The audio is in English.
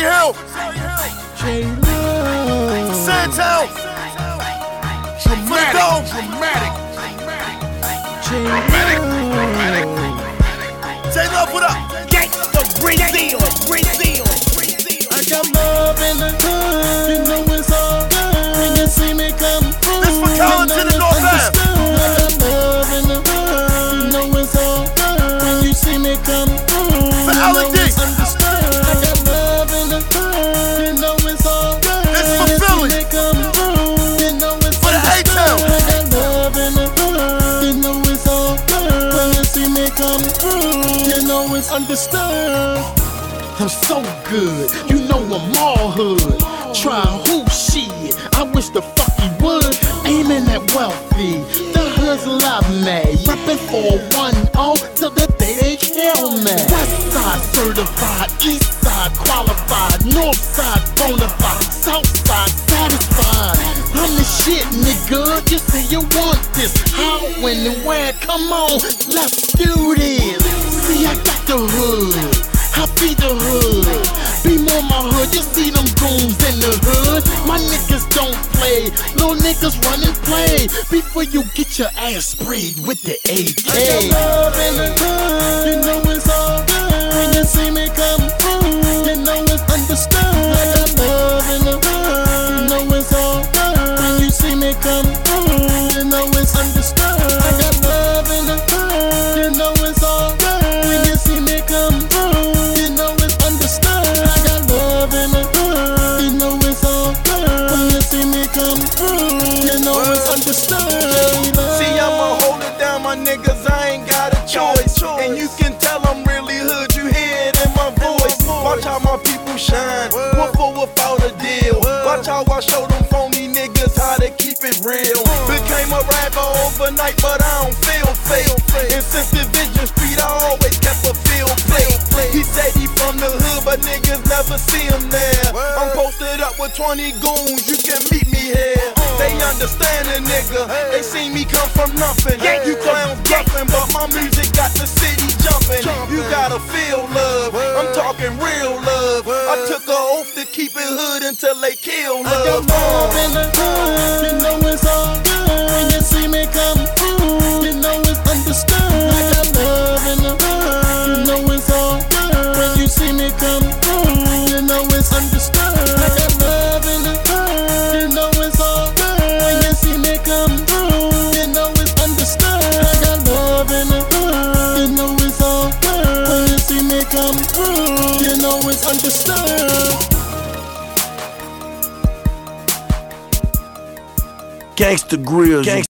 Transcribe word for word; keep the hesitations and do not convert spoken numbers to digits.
Hill, Sandtown, Dramatic, dramatic, dramatic, dramatic. Say love, what up? Gangsta Brazil, Brazil. I got love in the hood, you know it's all good. When you see me come through, This for Collins in the North End. I got love in the hood, you know it's all good. When you see me come through, For you L know and D. it's understood. I got love in the hood, you know it's all good. This for When you Philly. see me come through, you know it's For the A-Town. understood. I got love in the hood, you know it's all good. When you see me come through, you know it's understood. I'm so good, you know I'm all hood. Try who shit, I wish the fuck he would. Aiming at wealthy, the hood's love me. Reppin' for one oh till the day they kill me. West side certified, east side qualified, north side bonafide, south side satisfied. I'm the shit, nigga, you say you want this. How, when, and where, come on, let's do this. See, I got the hood, I be the hood, be more my hood, you see them goons in the hood. My niggas don't play, little niggas run and play before you get your ass sprayed with the A K. I got love in the hood, you know it's all good. When you see me come through, you know it's understood. I got love in the hood, you know it's all good. When you see me come through, you know it's understood. I got love in the hood, you know it's all good. When you see me come through, you know it's understood. I got love in the hood, you know it's all good. When you see me come through, you know it's understood. See, I'ma hold it down, my niggas, I ain't got a choice. And you can tell I'm really hood, you hear it in my voice. Watch how my people shine, with or without a deal. Watch how I show them phony niggas how to keep it real. Became a rapper overnight, but I don't feel fake. And since Division Street, I always kept a field plate. He said he from the hood, but niggas never see him there. I'm posted up with twenty goons, you can meet me here. They understand a nigga, they see me come from nothing. You clowns bluffing, but my music got the city jumping. You gotta feel love, I'm talking real love. I took an oath to keep it hood until they kill love. I got love in the hood, you know it's all good. When you see me come through, you know it's understood. I got love in the hood, you know it's all good. When you see me come through, you know it's understood. I got love in the hood, you know it's all good. When you see me come through, you know it's understood. I got love in the hood, you know it's all good. When you see me come through, you know it's understood. Gangsta Grills.